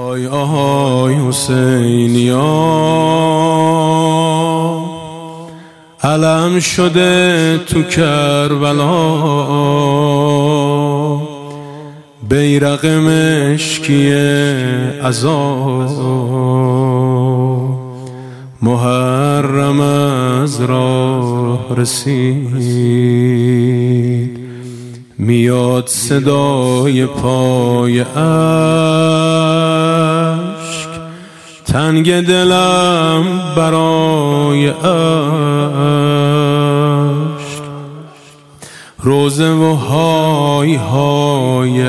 آهای آهای حسینیا، علم شده تو کربلا، بیرق مشکی عذاب محرم از راه رسید. میاد صدای پای اشک، تنگ دلم برای اشک، روزه و های های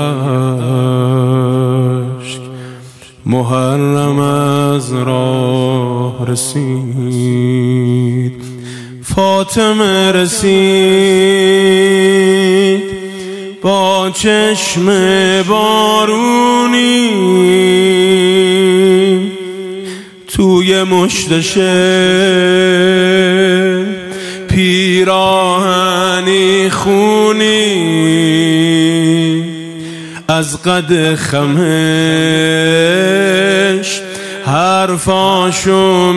اشک محرم از راه رسید. فاطمه رسید با چشم بارونی، توی مشتشه پیراهنی خونی، از قد خمش حرفاشو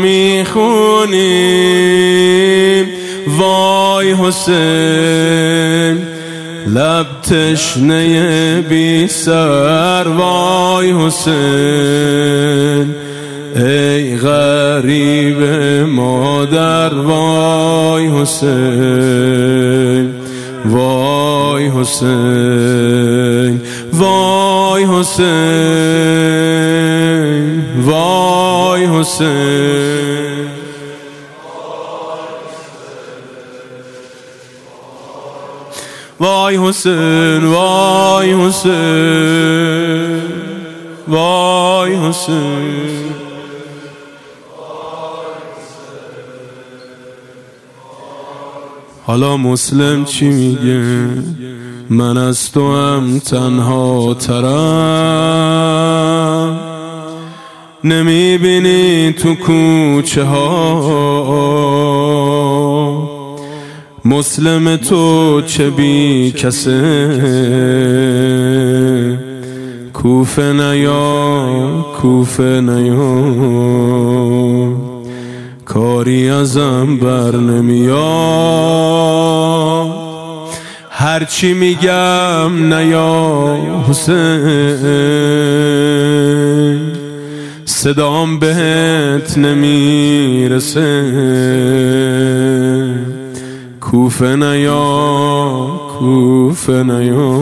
میخونیم. وای حسین لب تشنه بی سر، وای حسین ای غریب مادر، وای حسین وای حسین وای حسین وای حسین. وای حسین وای حسین وای حسین. حالا مسلم چی میگه؟ من از تو هم تنها ترم، نمیبینی تو کوچه ها مسلم تو چه بی کسه. کوفه نیا کوفه نیا، کاری ازم بر نمیاد، هرچی میگم نیا حسین، صدام بهت نمیرسه. کوفه نیا کوفه نیا،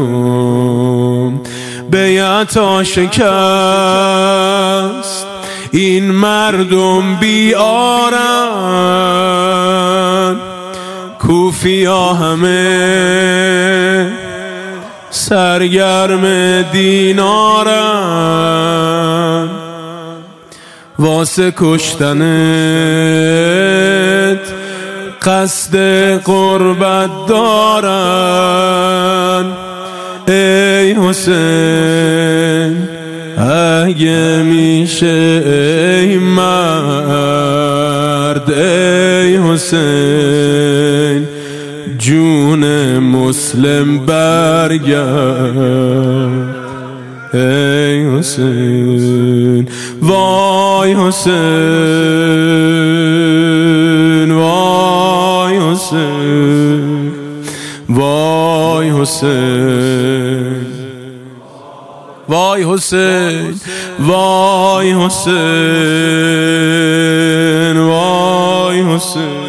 بیعت شکست این مردم بیارن، کوفیا همه سرگرم دینارن، واسه کشتنت قصد قربت دارن. ای حسین اگه میشه ای مرد، ای حسین جون مسلم برگرد. ای حسین وای حسین وای حسین وای حسین وای حسین وای حسین وای حسین.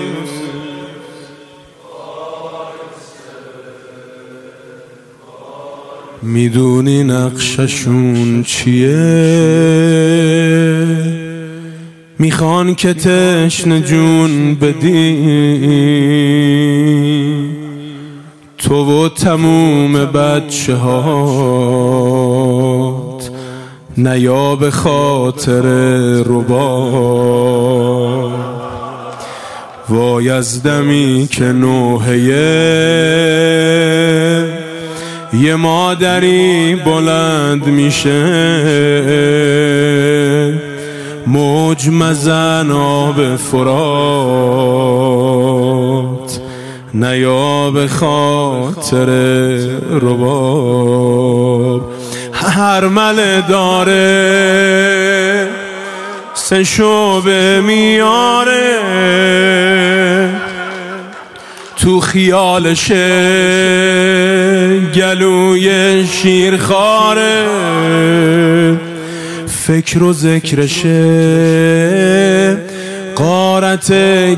میدونی نقششون چیه؟ میخوان که تشنه جون بدی، تو و تموم بچه هات نیا به خاطر ربا. وای از دمی که نوحه یه مادری بلند میشه، موج مزن آب فرات نیا به خاطر رباب. هرمله داره 3 شعبه میاره، تو خیالشه گلوی شیرخواره، فکر و ذکرشه غارت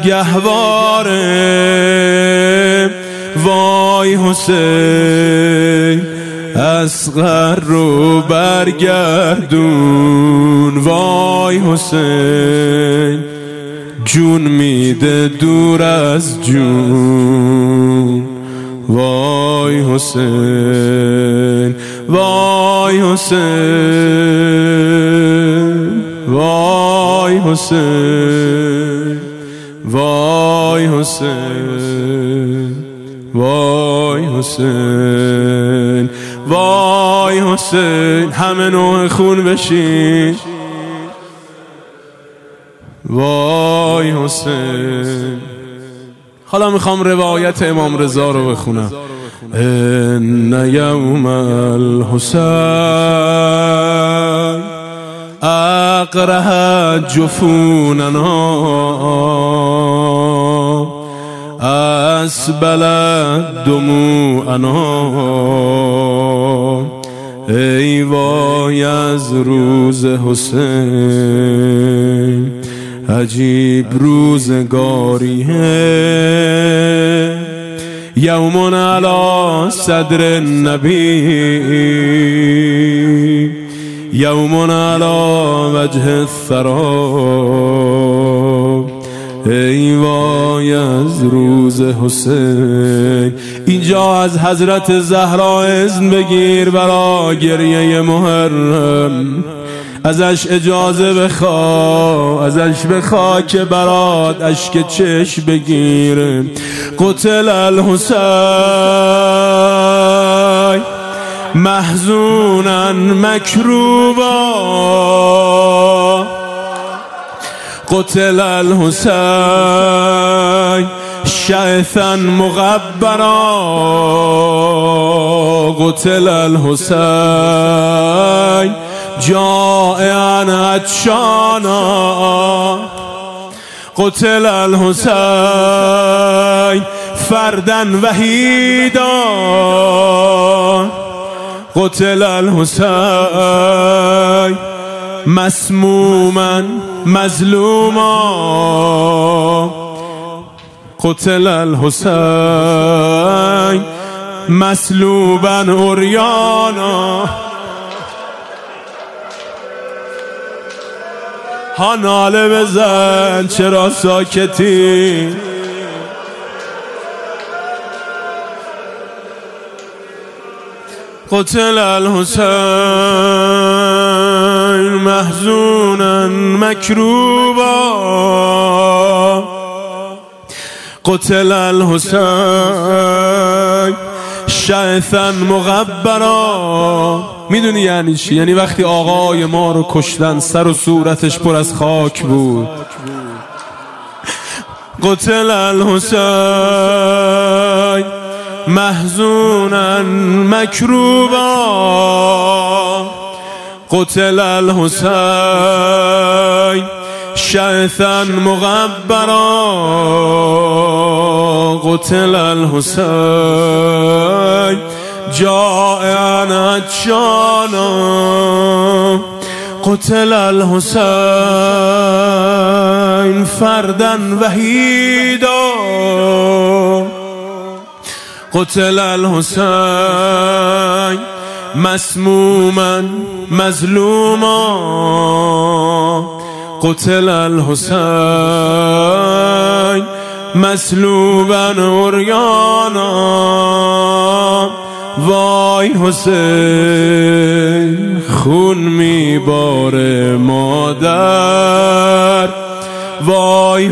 گهواره. وای حسین اصغر رو برگردون، وای حسین جون میده دور از جون، وای حسین وای حسین وای حسین وای حسین وای حسین وای حسین. همه نوع خون بشین، وای حسین. حالا میخوام روایت امام رضا رو بخونم. ان یوم الحسین اقرح جفوننا اسبل دموعنا. ای وای از روز حسین، عجیب روزگاریه. یوم علی صدر النبی، یوم علی وجه الثری. ای وای از روز حسین. اینجا از حضرت زهرا اذن بگیر برا گریه محرم، ازش اجازه بخوا، ازش بخوا که برات اشک چشم بگیره. قتل الحسین محزونا مکروبا، قتل الحسین شعثا مغبرا، قتل الحسین جائعا عطشانا، قتل الحسین فردا وحیدا، قتل الحسین مسموما مظلوما، قتل الحسین مسلوبا عریانا. ها ناله بزن چرا ساکتی؟ قتل الحسین محزونا مکروبا، قتل الحسین شعثا مغبرا. میدونی یعنی چی؟ یعنی وقتی آقای ما رو کشتن سر و صورتش پر از خاک بود. قتل الحسین محزونا مکروبا، قتل الحسین شعثا مغبرا، قتل الحسین جائعا عطشانا، قتل الحسین فردا وحیدا، قتل الحسین مسموما مظلوما، قتل الحسین مسلوبا عریانا. وای حسین خون میباره مادر، وای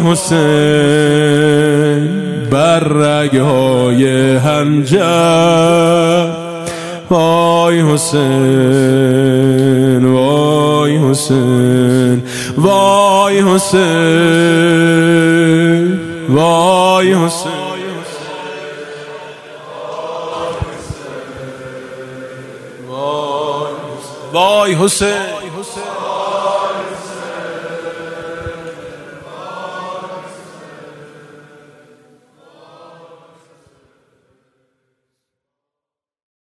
حسین بر رگهای حنجر، وای حسین وای حسین وای حسین وای حسین. وای حسین حسین.